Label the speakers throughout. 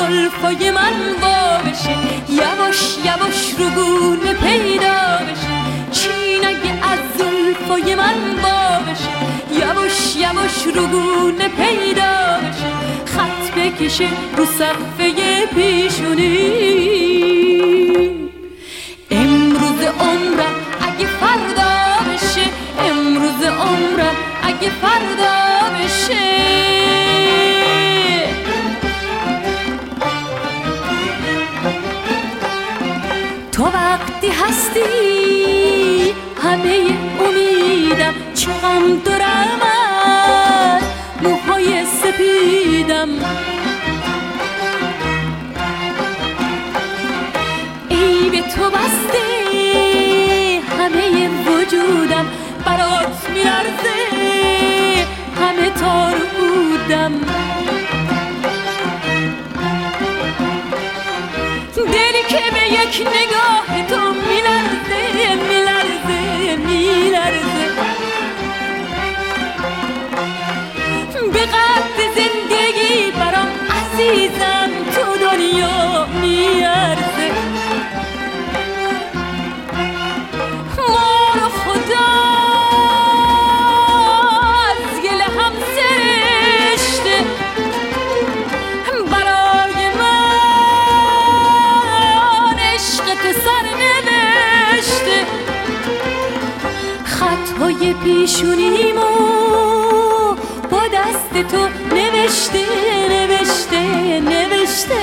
Speaker 1: زلفای من وا بشه، یواش یواش رو گونه پیدا بشه. چین اگه از زلفای من وا بشه، یواش یواش رو گونه پیدا بشه. خط بکشه رو صفحه پیشونی. امروز عمرم اگه فردا بشه، امروز عمرم اگه فردا بشه. تو وقتی هستی همه امیدم، چه غم دارم از موهای سپیدم. ای به تو بسته همه وجودم، برات میلرزه همه تار بودم. دلی که به یک نگاه تو میلرزه میلرزه میلرزه. به قدر زندگی برام عزیزم تو دنیا میارزه. ما رو خدا از گل هم سرشته، برای من عشق تو سر نوشته. خطهای پیشونیمو با دست تو نوشته نوشته نوشته.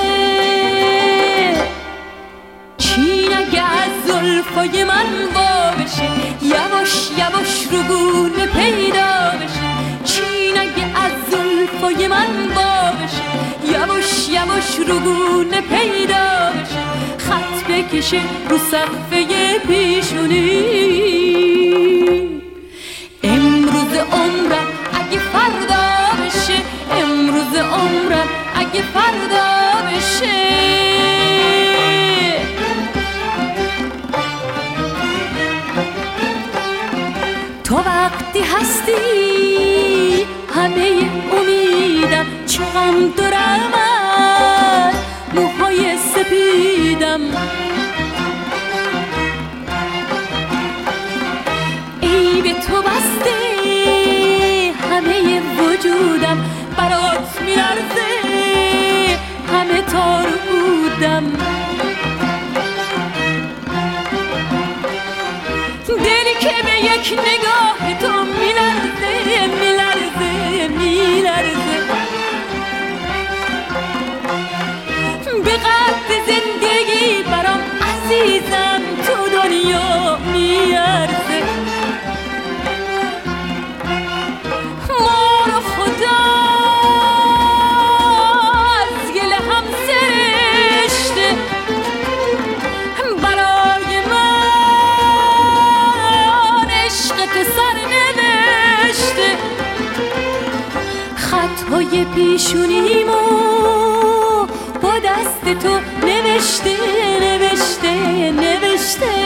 Speaker 1: چین اگه از زلفای من وا بشه، یواش یواش رو گونه پیدا بشه. چین اگه از زلفای من وا بشه، یواش یواش رو گونه پیدا بشه. خط بکشه رو صفحه پیشونی. امروز عمرم اگه فردا بشه، امروز عمرم اگه فردا بشه. تو وقتی هستی همه امیدم، چه غم دارم از موهای سپیدم. ای به تو بسته همه وجودم، برات میلرزه همه تار بودم. دلی که به یک نگاه تو میلرزه میلرزه میلرزه. به قدر زندگی برام عزیزم تو دنیا میارزه. ما رو خدا از گل هم سرشته، برای من عشق تو سر نوشته. خطهای پیشونیمو با دست تو نوشته نوشته نوشته.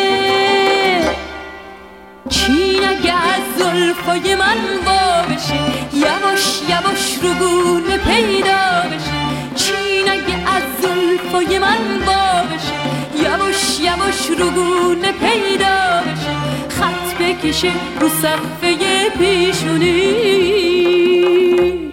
Speaker 1: چین اگه از زلفای من وا بشه، یواش یواش رو گونه پیدا بشه. چین اگه از زلفای من وا بشه، یواش یواش رو گونه پیدا بشه. خط بکشه رو صفحه پیشونی.